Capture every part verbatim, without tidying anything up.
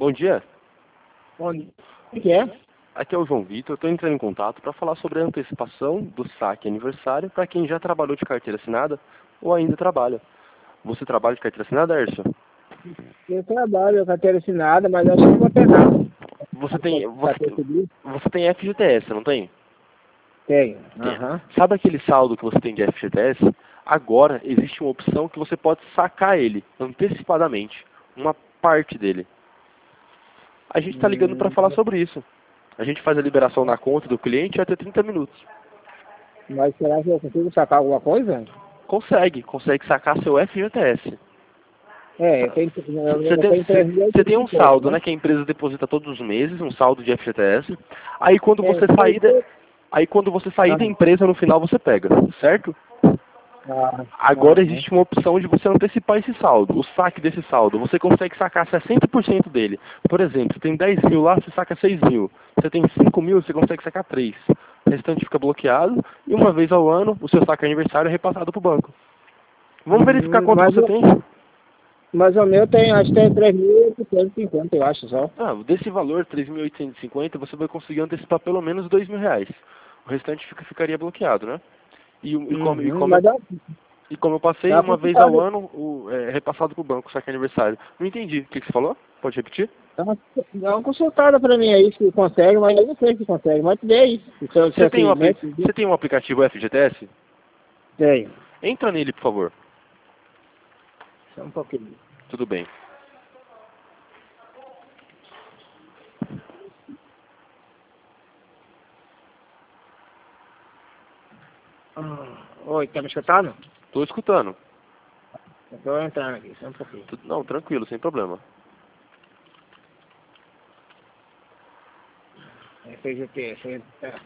Bom dia. Onde? O que é? Aqui é o João Vitor. Eu estou entrando em contato para falar sobre a antecipação do saque aniversário para quem já trabalhou de carteira assinada ou ainda trabalha. Você trabalha de carteira assinada, Ercio? Eu trabalho com a carteira assinada, mas acho que não vou ter nada. Você tem, você, Carteira civil? você tem F G T S, não tem? Tenho. Tem. Aham. Sabe aquele saldo que você tem de F G T S? Agora existe uma opção que você pode sacar ele antecipadamente, uma parte dele. A gente está ligando para Hum, falar sobre isso. A gente faz a liberação na conta do cliente até trinta minutos. mas será que eu consigo sacar alguma coisa? Consegue, consegue sacar seu F G T S. É, eu tenho, eu, Você eu tem, tenho três mil você e tem um cinquenta, saldo, né? né, que a empresa deposita todos os meses, um saldo de F G T S. Aí quando É, você sair, da, eu- aí quando você sair ah, da empresa, no final você pega, certo? ah, Agora aham. existe uma opção de você antecipar esse saldo, o saque desse saldo. Você consegue sacar sessenta por cento dele. Por exemplo, você tem dez mil lá, você saca seis mil. Você tem cinco mil, você consegue sacar três. O restante fica bloqueado e uma vez ao ano, o seu saque aniversário é repassado para o banco. Vamos verificar Hum, quanto mas, você eu- tem? mas o meu tem, acho que tem três mil oitocentos e cinquenta, eu acho só. Ah, desse valor, três mil oitocentos e cinquenta, você vai conseguir antecipar pelo menos dois mil reais. O restante fica, ficaria bloqueado, né? E, o- e, como, e, Uhum, como eu, mas dá, e como eu passei, dá uma vez ao consultado. ano, o, é repassado para o banco, saque aniversário. Não entendi. O que, que você falou? Pode repetir? Dá uma, dá uma consultada pra mim aí se consegue, mas eu não sei se consegue, mas vê aí. Se eu, se Você eu, tem, um, se, né, apli- se, você tem um aplicativo F G T S? tenho. Entra nele, por favor. Só um pouquinho. Tudo bem. Ah, oi, tá me escutando? Estou escutando. Eu tô entrando aqui, só um pouquinho. Tu- Não, tranquilo, sem problema. É, fez o quê? Deixa eu entrar.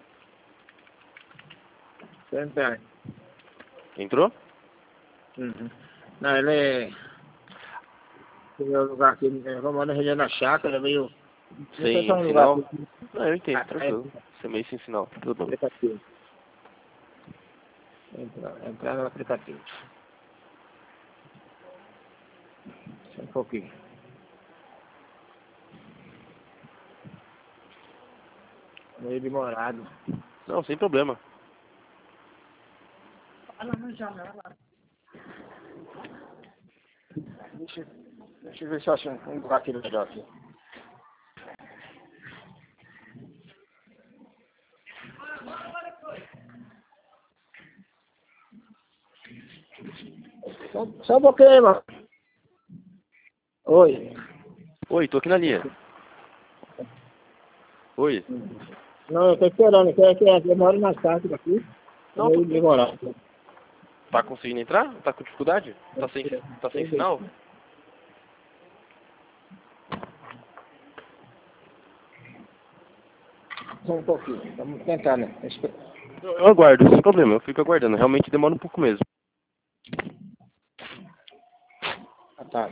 Deixa eu entrar. Entrou? Uhum. Não, ele é... Tem um lugar aqui, eu vou na região da chácara, meio... Não sei se é Sem um lugar sinal? aqui. Não, eu entendo, Ah, é tranquilo. Você é meio sem sinal. Tudo bom. aplicativo. Entrar, entrar no aplicativo. Só um pouquinho. Meio demorado. Não, sem problema. Deixa, deixa eu ver se eu acho um um lugar aqui legal aqui. Só, só um pouquinho aí, mano. Oi. Oi, tô aqui na linha. Oi. Não, eu tô esperando, que é que é, eu moro na chácara aqui. É Não, tô... meio demorado. Tá conseguindo entrar? Tá com dificuldade? Tá sem, tá sem sinal? Só um pouquinho, vamos tentar, né? Espe- Eu, eu aguardo, sem problema. Eu fico aguardando. Realmente demora um pouco mesmo. Ah, tá.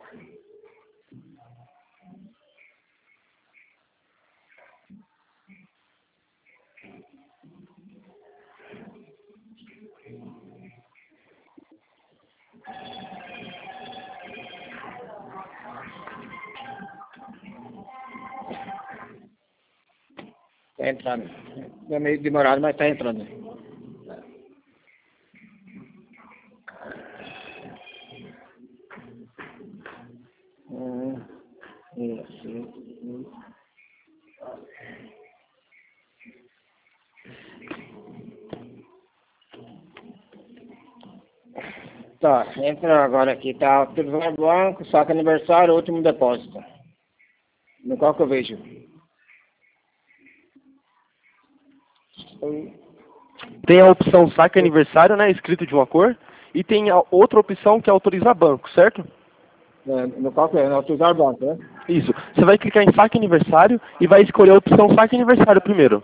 Tá entrando. É meio demorado, mas tá entrando. Hum, isso. Tá, entra agora aqui, tá Tesouro Banco, saque aniversário, último depósito. No qual que eu vejo? Tem a opção saque aniversário, né? Escrito de uma cor. E tem a outra opção que é autorizar banco, certo? É, no qual que é? No Tesouro Banco, né? Isso. Você vai clicar em saque aniversário e vai escolher a opção saque aniversário primeiro.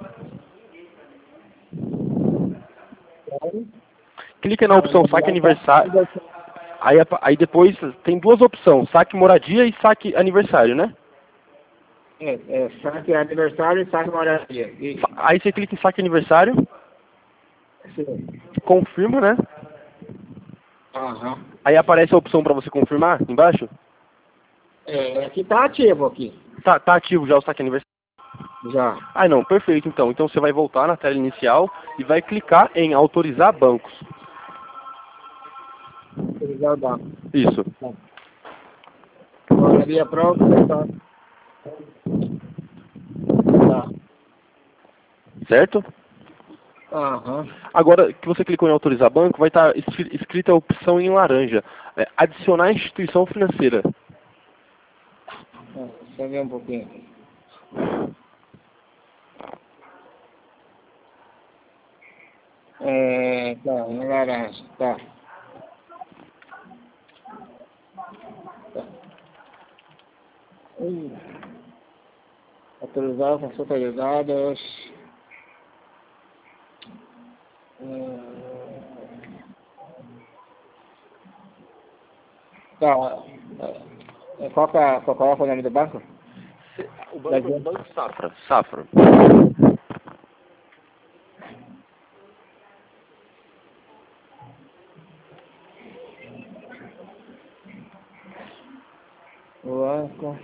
Clica na opção saque aniversário. Aí, apa- aí depois tem duas opções, saque moradia e saque aniversário, né? É, é, saque aniversário e saque moradia. E, Fa- Aí você clica em saque aniversário, sim. confirma, né? Aham. Aí aparece a opção para você confirmar embaixo. É, aqui tá ativo aqui. Tá, tá ativo já o saque aniversário? Já. Ah, não, perfeito então. Então você vai voltar na tela inicial e vai clicar em autorizar bancos. Autorizar o banco. Isso. Maria pronto, tá. Tá. Certo? Aham. Agora que você clicou em autorizar banco, vai estar escrita a opção em laranja. É, adicionar instituição financeira. Ah, deixa eu ver um pouquinho aqui. É, tá, em laranja, tá. Tá. Ih. Autorizar consulta de dados. Hum, Tá. É, Qual que é, qual é o nome do banco? O Da banco, gente? banco Safra. Safra. Banco.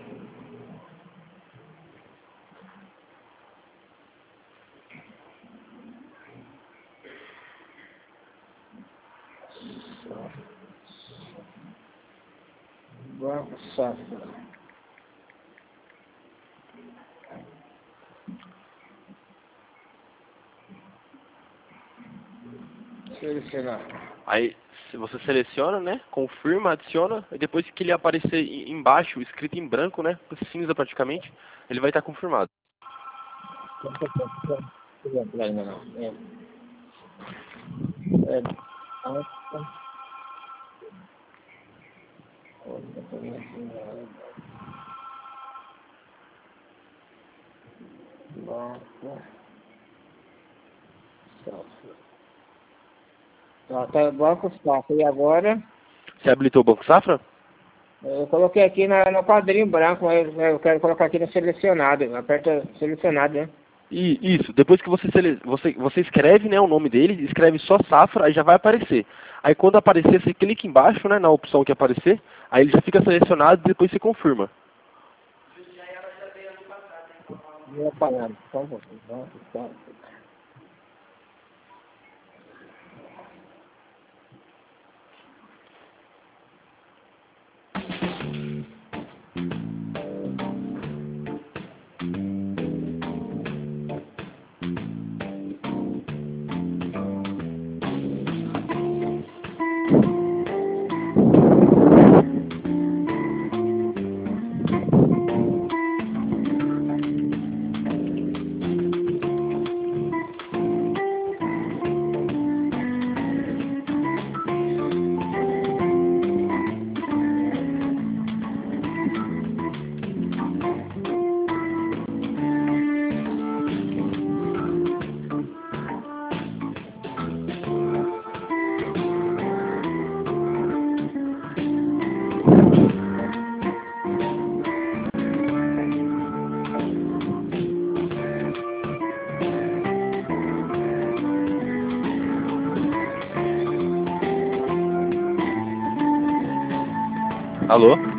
Banco Safra. Selecionar. Aí se você seleciona, né? Confirma, adiciona, e depois que ele aparecer em- embaixo, escrito em branco, né? Cinza praticamente, ele vai estar confirmado. Não tô vendo ainda não. É, é, banco. Banco Safra. Tá, tá, Banco Safra. E agora? Você habilitou o Banco Safra? Eu coloquei aqui na, no quadrinho branco, mas eu quero colocar aqui no selecionado. Aperta selecionado, né? E isso, depois que você, sele... você, você escreve, né, o nome dele, escreve só Safra, aí já vai aparecer. Aí quando aparecer, você clica embaixo, né, na opção que aparecer, aí ele já fica selecionado e depois você confirma. Não é parado. Só um pouquinho. Banco Safra. Alô?